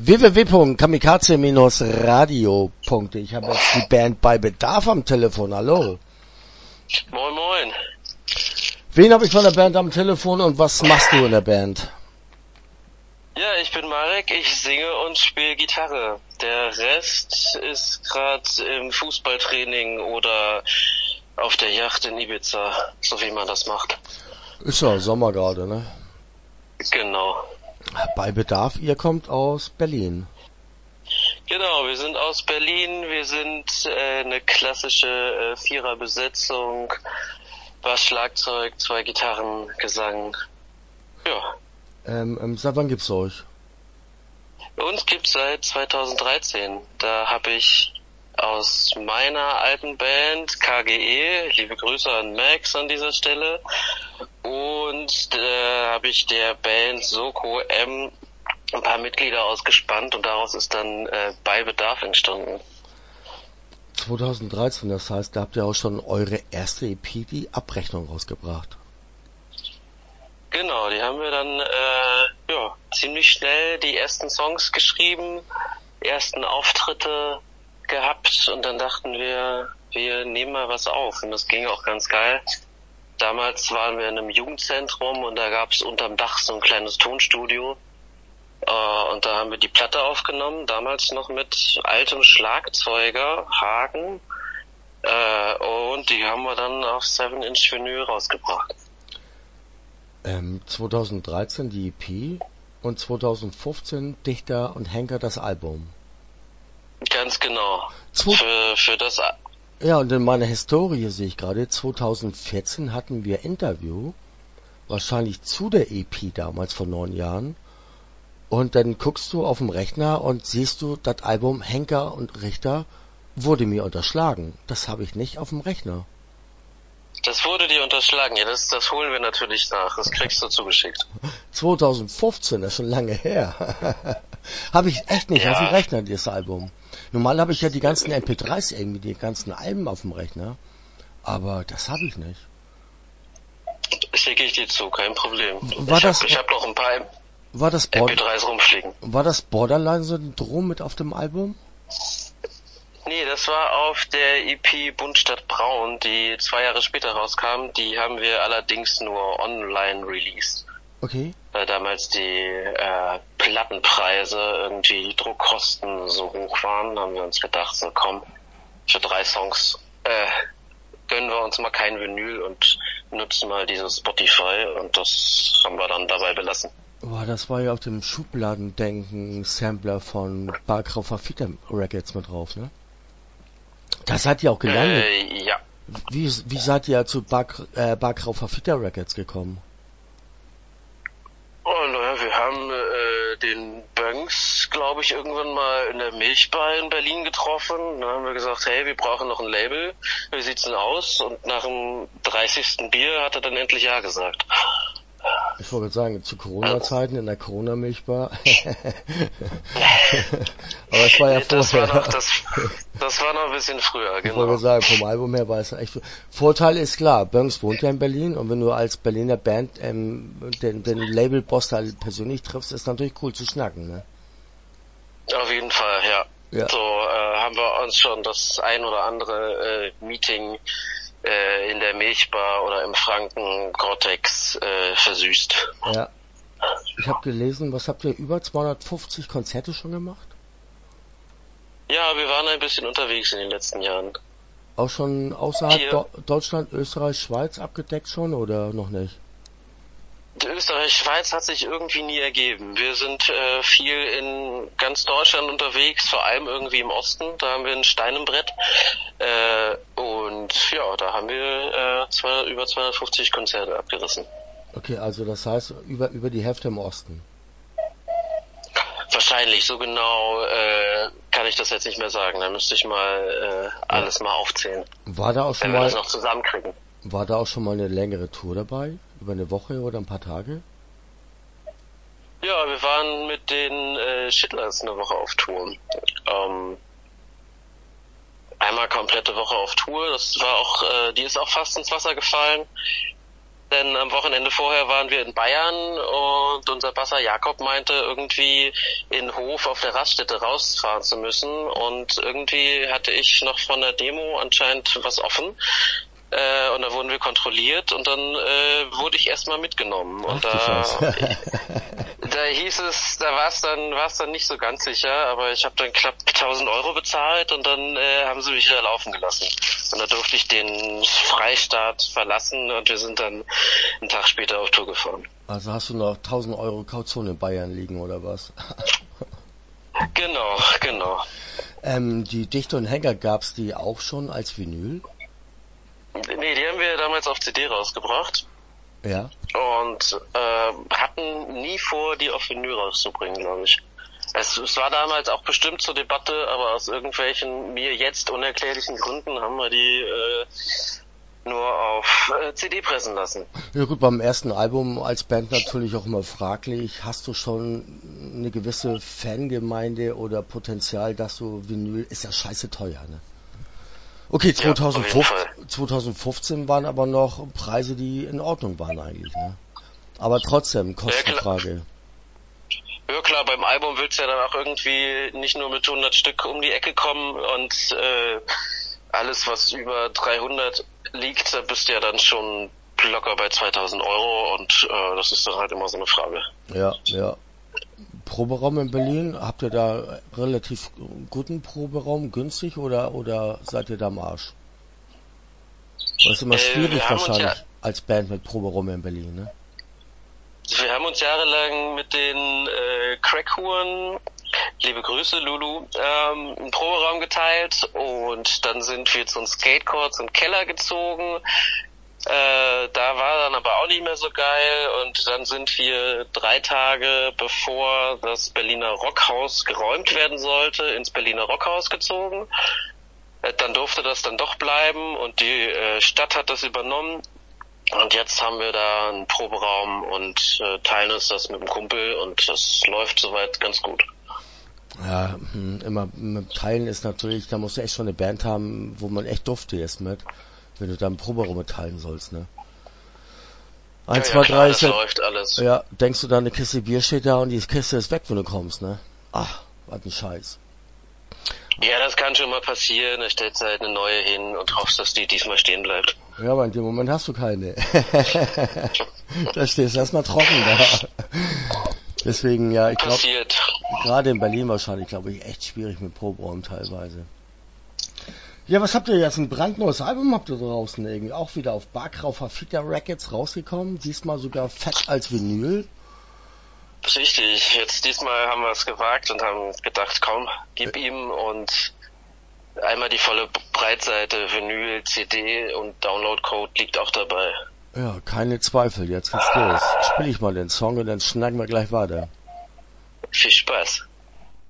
www.kamikaze-radio.de. Ich habe jetzt die Band bei Bedarf am Telefon. Hallo. Moin, moin. Wen habe ich von der Band am Telefon und was machst du in der Band? Ja, ich bin Marek, ich singe und spiele Gitarre. Der Rest ist gerade im Fußballtraining oder auf der Yacht in Ibiza, so wie man das macht. Ist ja Sommer gerade, ne? Genau. Bei Bedarf, ihr kommt aus Berlin. Genau, wir sind aus Berlin, wir sind eine klassische Viererbesetzung, Bass, Schlagzeug, 2 Gitarren, Gesang, ja. Seit wann gibt's euch? Uns gibt's seit 2013, da habe ich aus meiner alten Band KGE, liebe Grüße an Max an dieser Stelle, und habe ich der Band Soko M ein paar Mitglieder ausgespannt und daraus ist dann bei Bedarf entstanden. 2013, das heißt, da habt ihr auch schon eure erste EP, die Abrechnung, rausgebracht. Genau, die haben wir dann ziemlich schnell die ersten Songs geschrieben, ersten Auftritte gehabt und dann dachten wir nehmen mal was auf und das ging auch ganz geil. Damals waren wir in einem Jugendzentrum und da gab es unterm Dach so ein kleines Tonstudio und da haben wir die Platte aufgenommen, damals noch mit altem Schlagzeuger Hagen und die haben wir dann auf 7-Inch Vinyl rausgebracht. 2013 die EP und 2015 Dichter und Henker das Album. Ganz genau. Für das... Ja, und in meiner Historie sehe ich gerade, 2014 hatten wir Interview, wahrscheinlich zu der EP damals vor 9 Jahren. Und dann guckst du auf dem Rechner und siehst du, das Album Henker und Richter wurde mir unterschlagen. Das habe ich nicht auf dem Rechner. Das wurde dir unterschlagen, ja, das holen wir natürlich nach, das kriegst du zugeschickt. 2015, das ist schon lange her. Habe ich echt nicht auf dem Rechner, dieses Album. Normal habe ich ja die ganzen MP3s irgendwie, die ganzen Alben auf dem Rechner, aber das habe ich nicht. Schicke ich dir zu, kein Problem. Ich hab noch ein paar MP3s rumfliegen. War das Borderline-Syndrom mit auf dem Album? Nee, das war auf der EP Bunt statt Braun, die 2 Jahre später rauskam. Die haben wir allerdings nur online released. Okay. Weil damals die Plattenpreise, irgendwie die Druckkosten so hoch waren, haben wir uns gedacht, so komm, für 3 Songs gönnen wir uns mal kein Vinyl und nutzen mal dieses Spotify und das haben wir dann dabei belassen. Boah, das war ja auf dem Schubladendenken-Sampler von Barkraufer Fita Records mit drauf, ne? Das seid ihr auch gelandet. Ja. Wie seid ihr zu Barkraufer Fita Records gekommen? Oh, naja, wir haben den Bönks, glaube ich, irgendwann mal in der Milchbar in Berlin getroffen. Dann haben wir gesagt, hey, wir brauchen noch ein Label. Wie sieht's denn aus? Und nach dem 30. Bier hat er dann endlich Ja gesagt. Ich wollte sagen, zu Corona-Zeiten in der Corona-Milchbar. Aber es war ja vorher. Das war noch ein bisschen früher, genau. Ich wollte sagen, vom Album her war es echt... Vorteil ist klar, Bönks wohnt ja in Berlin und wenn du als Berliner Band den Label-Boss da persönlich triffst, ist natürlich cool zu schnacken, ne? Auf jeden Fall, ja. So haben wir uns schon das ein oder andere Meeting in der Milchbar oder im Franken Cortex versüßt. Ja. Ich habe gelesen, was habt ihr, über 250 Konzerte schon gemacht? Ja, wir waren ein bisschen unterwegs in den letzten Jahren. Auch schon außerhalb Deutschland, Österreich, Schweiz abgedeckt schon oder noch nicht? Österreich-Schweiz hat sich irgendwie nie ergeben. Wir sind viel in ganz Deutschland unterwegs, vor allem irgendwie im Osten. Da haben wir ein Stein im Brett. Und ja, da haben wir über 250 Konzerte abgerissen. Okay, also das heißt über die Hälfte im Osten. Wahrscheinlich, so genau kann ich das jetzt nicht mehr sagen. Da müsste ich mal alles mal aufzählen. War da auch schon wenn wir das noch zusammenkriegen. War da auch schon mal eine längere Tour dabei? Über eine Woche oder ein paar Tage? Ja, wir waren mit den Schittlers eine Woche auf Tour. Einmal komplette Woche auf Tour. Das war auch, die ist auch fast ins Wasser gefallen. denn am Wochenende vorher waren wir in Bayern und unser Basser Jakob meinte irgendwie in Hof auf der Raststätte rausfahren zu müssen und irgendwie hatte ich noch von der Demo anscheinend was offen. Und da wurden wir kontrolliert und dann wurde ich erstmal mitgenommen. Und da hieß es, da war es dann nicht so ganz sicher, aber ich habe dann knapp 1.000 Euro bezahlt und dann haben sie mich wieder laufen gelassen. Und da durfte ich den Freistaat verlassen und wir sind dann einen Tag später auf Tour gefahren. Also hast du noch 1.000 Euro Kaution in Bayern liegen oder was? Genau. Die Dichter und Henker gab's die auch schon als Vinyl? Nee, die haben wir damals auf CD rausgebracht. Ja. Und hatten nie vor, die auf Vinyl rauszubringen, glaube ich. Es war damals auch bestimmt zur Debatte, aber aus irgendwelchen mir jetzt unerklärlichen Gründen haben wir die nur auf CD pressen lassen. Ja gut, beim ersten Album als Band natürlich auch immer fraglich. Hast du schon eine gewisse Fangemeinde oder Potenzial, dass du Vinyl, ist ja scheiße teuer, ne? Okay, 2015 waren aber noch Preise, die in Ordnung waren eigentlich, ne? Aber trotzdem, Kostenfrage. Ja klar, beim Album willst du ja dann auch irgendwie nicht nur mit 100 Stück um die Ecke kommen und alles, was über 300 liegt, da bist du ja dann schon locker bei 2.000 Euro und das ist dann halt immer so eine Frage. Ja. Proberaum in Berlin, habt ihr da relativ guten Proberaum, günstig oder seid ihr da am Arsch? Das ist immer schwierig wahrscheinlich als Band mit Proberaum in Berlin, ne? Wir haben uns jahrelang mit den Crackhuren, liebe Grüße Lulu, einen Proberaum geteilt und dann sind wir zu uns Skatecourts im Keller gezogen. Da war dann aber auch nicht mehr so geil und dann sind wir 3 Tage bevor das Berliner Rockhaus geräumt werden sollte, ins Berliner Rockhaus gezogen. Dann durfte das dann doch bleiben und die Stadt hat das übernommen und jetzt haben wir da einen Proberaum und teilen uns das mit dem Kumpel und das läuft soweit ganz gut. Ja, immer mit Teilen ist natürlich, da musst du echt schon eine Band haben, wo man echt dufte ist mit. Wenn du da einen Proberaum teilen sollst, ne? 1, 2, 3 ist ja, läuft alles. Ja, denkst du da, eine Kiste Bier steht da und die Kiste ist weg, wenn du kommst, ne? Ach, was ein Scheiß. Ja, das kann schon mal passieren, da stellst du halt eine neue hin und hoffst, dass die diesmal stehen bleibt. Ja, aber in dem Moment hast du keine. Da stehst du erstmal trocken da. Deswegen, ja, ich glaube, gerade in Berlin wahrscheinlich, glaube ich, echt schwierig mit Proberaum teilweise. Ja, was habt ihr jetzt? Ein brandneues Album habt ihr draußen irgendwie auch wieder auf Barkraufer Fita Records rausgekommen, diesmal sogar fett als Vinyl. Richtig, diesmal haben wir es gewagt und haben gedacht, komm, gib ihm und einmal die volle Breitseite, Vinyl, CD und Downloadcode liegt auch dabei. Ja, keine Zweifel, jetzt geht's los. Spiel ich mal den Song und dann schnacken wir gleich weiter. Viel Spaß.